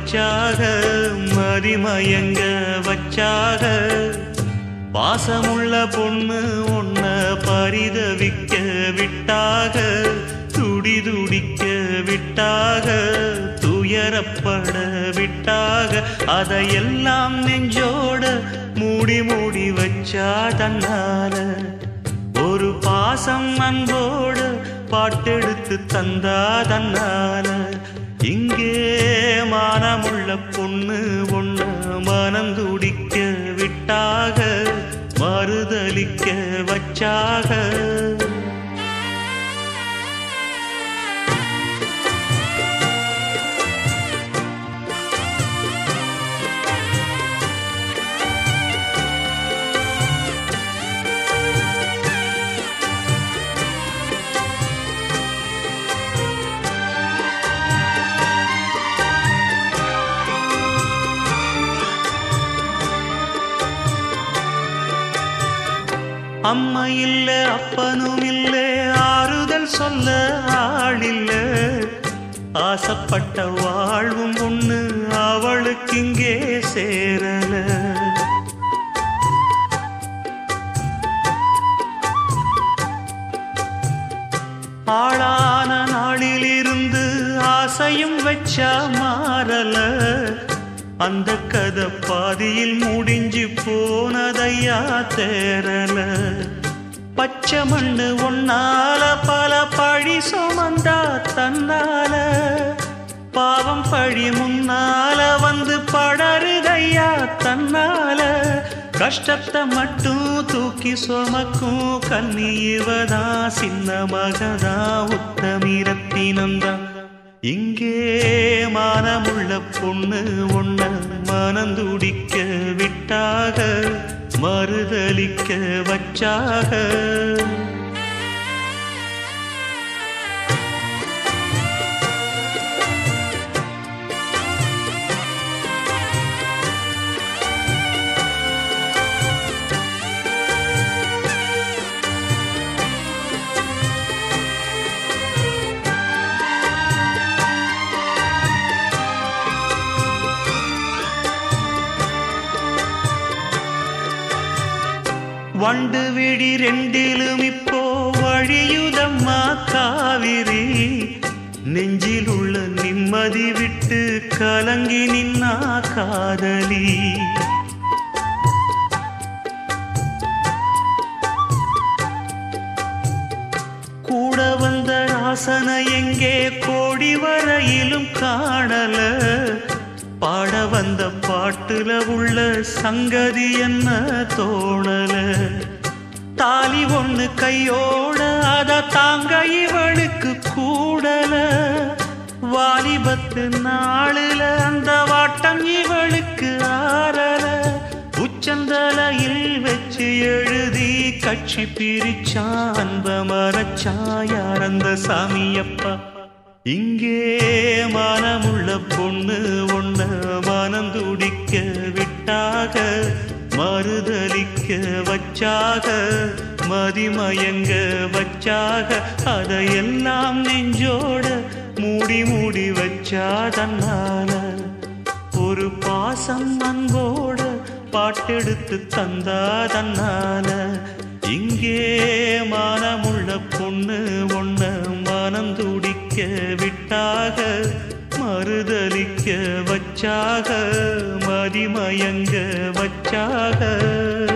வச்சாக மதிமயங்க வச்சாக பாசமுள்ள பொண்ணு ஒன்ன பரிதவிக்க விட்டாக துடி துடிக்க விட்டாக துயரப்பட விட்டாக அதையெல்லாம் நெஞ்சோட மூடி மூடி வச்சா தன்னால ஒரு பாசம் அன்போடு பாட்டெடுத்து தந்தா தன்னால இங்கே மானமுள்ள பொண்ணு ஒண்ணு மனந்துடிக்க விட்டாக மறுதலிக்க வச்சாக அம்மா இல்ல அப்பனும் இல்ல ஆறுதல் சொல்ல ஆளில்ல ஆசைப்பட்ட வாழ்வும் ஒண்ணு அவளுக்கு இங்கே சேரல ஆளான நாளிலிருந்து ஆசையும் வச்சா மாறல அந்த கதை பாதியில் முடிஞ்சு போனதையா தேரல பச்சை மண்ணு ஒன்னால பல பழி சுமந்தா தன்னால பாவம் பழி முன்னால வந்து படருதையா தன்னால கஷ்டத்தை மட்டும் தூக்கி சுமக்கும் கன்னியவதா சின்ன மகதா உத்தமிரத்தினந்தான் இங்கே மானமுள்ள பொண்ணு ஒண்ண மனந்துடிக்க விட்டாக மறுதலிக்க வச்சாக வண்டு விடி ரெண்டிலும் இப்போ வழியுதம்மா காவிரி நெஞ்சில் உள்ள நிம்மதி விட்டு கலங்கி நின்னா காதலி கூட வந்த ராசனை எங்கே கோடி வரையிலும் காணல பாட வந்த பாட்டுல உள்ள சங்கதி என்ன தோணல தாலி ஒண்ணு கையோட அத தாங்க இவளுக்கு கூடல வாலிபத்து நாளுல அந்த வாட்டம் இவளுக்கு ஆறல உச்சந்தலையில் வச்சு எழுதி கட்சி பிரிச்சா அன்ப மரச்சா யார் அந்த சாமியப்பா இங்கே மானமுள்ள பொண்ணு ஒண்ண மனந்துடிக்க விட்டாக மறுதலிக்க வச்சாக மதிமயங்க வச்சாக அதையெல்லாம் நெஞ்சோட மூடி மூடி வச்சா தன்னால ஒரு பாசம் அன்போட பாட்டெடுத்து தந்தா தன்னால இங்கே மானமுள்ள பொண்ணு ஒண்ண மனந்துடிக்க விட்டாக மறுதலிக்க வச்சாக மதிமயங்க வச்சாக